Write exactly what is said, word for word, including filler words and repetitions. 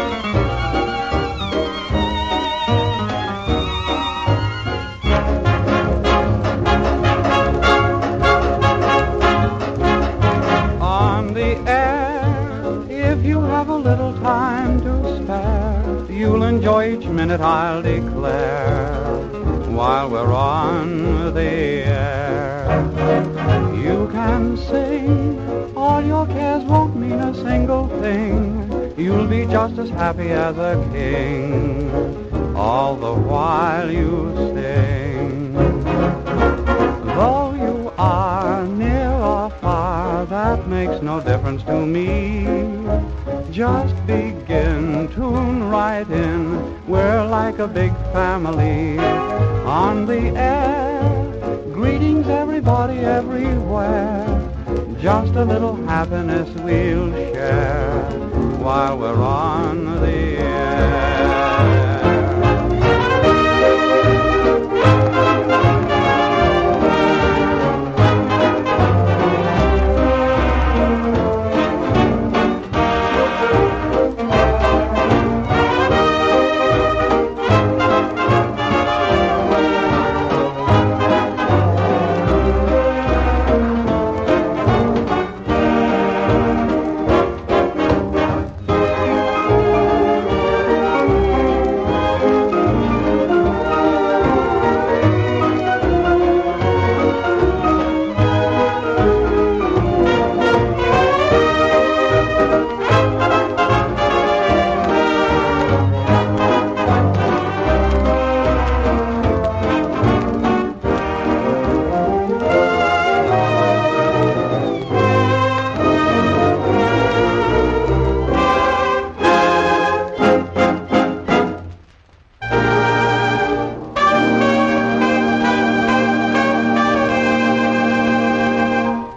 On the air, if you have a little time to spare, you'll enjoy each minute, I'll declare, while we're on the air. You can sing, all your cares won't mean a single thing. You'll be just as happy as a king, all the while you sing. Though you are near or far, that makes no difference to me. Just begin, tune right in, we're like a big family. On the air, greetings everybody everywhere. Just a little happiness we'll share while we're on